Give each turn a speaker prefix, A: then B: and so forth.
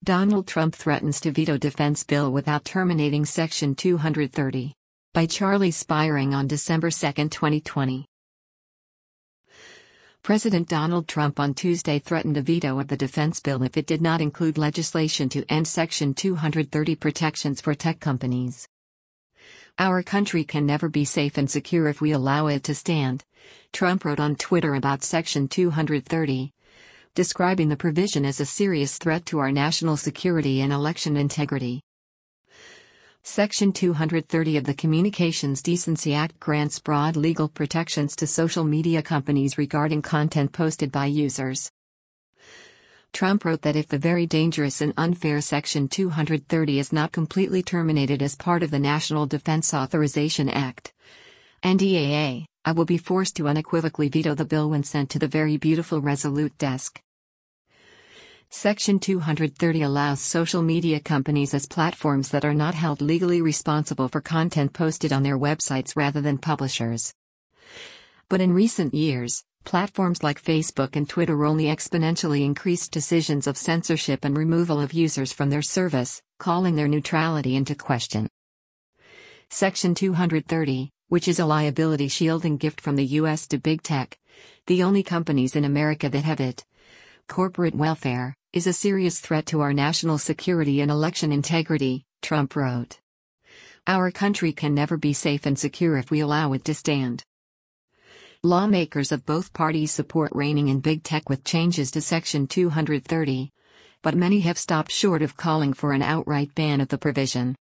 A: Donald Trump threatens to veto defense bill without terminating Section 230. By Charlie Spiring on December 2, 2020. President Donald Trump on Tuesday threatened a veto of the defense bill if it did not include legislation to end Section 230 protections for tech companies. "Our country can never be safe and secure if we allow it to stand," Trump wrote on Twitter about Section 230, describing the provision as a serious threat to our national security and election integrity. Section 230 of the Communications Decency Act grants broad legal protections to social media companies regarding content posted by users. Trump wrote that if the very dangerous and unfair Section 230 is not completely terminated as part of the National Defense Authorization Act, NDAA, I will be forced to unequivocally veto the bill when sent to the very beautiful Resolute desk. Section 230 allows social media companies as platforms that are not held legally responsible for content posted on their websites rather than publishers. But in recent years, platforms like Facebook and Twitter only exponentially increased decisions of censorship and removal of users from their service, calling their neutrality into question. Section 230, which is a liability shielding gift from the U.S. to big tech, the only companies in America that have it, corporate welfare, is a serious threat to our national security and election integrity, Trump wrote. "Our country can never be safe and secure if we allow it to stand." Lawmakers of both parties support reining in big tech with changes to Section 230, but many have stopped short of calling for an outright ban of the provision.